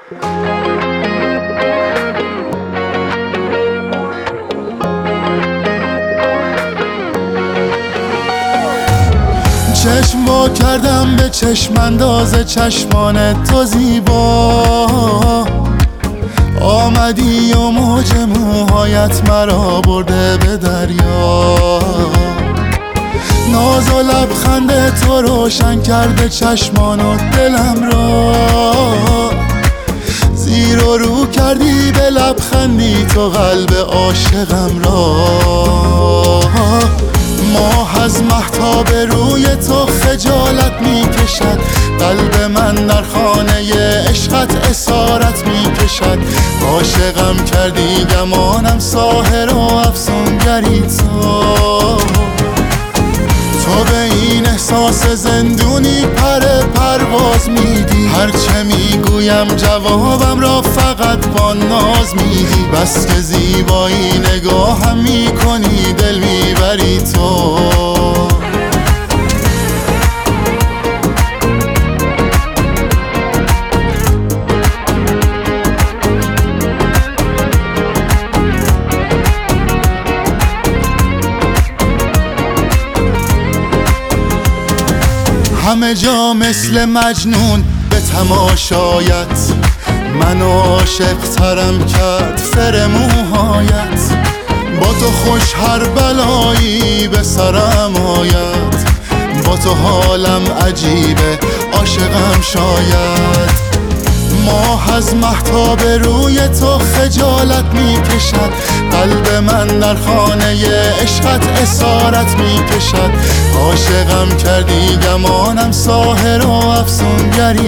چشم وا کردم به چشم انداز چشمان تو زیبا، آمدی و موج موهایت مرا برده به دریا. ناز و لبخند تو روشن کرده چشمان و دلم را، زیر و رو کردی به لبخندی تو قلب عاشقم را. ماه از مهتاب روی تو خجالت می کشد، قلب من در خانه عشقت اسارت می کشد. عاشقم کردی گمانم ساحر و افسونگری تو به این احساس زندونی پرواز میدی. هرچه میگویم جوابم را فقط با ناز میدی. بس که زیبایی نگاهم میکنی دل میبری تو. همه جا مثل مجنون به تماشایت، من عاشق ترم کرد فر موهایت. با تو خوش هر بلایی به سرم آید، با تو حالم عجیبه عاشقم شاید. ماه از مهتاب روی تو خجالت می کشد، قلب من در خانه عشقت اسارت می کشد. عاشقم کردی گمانم ساحر و افسونگری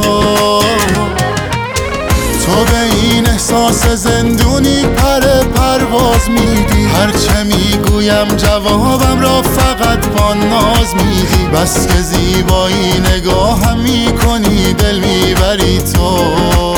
تو به این احساس زندونی پرواز میدی. هرچه میگویم جوابم را فقط با ناز میدی. بس که زیبایی نگاهم میکنی دل میبری تو.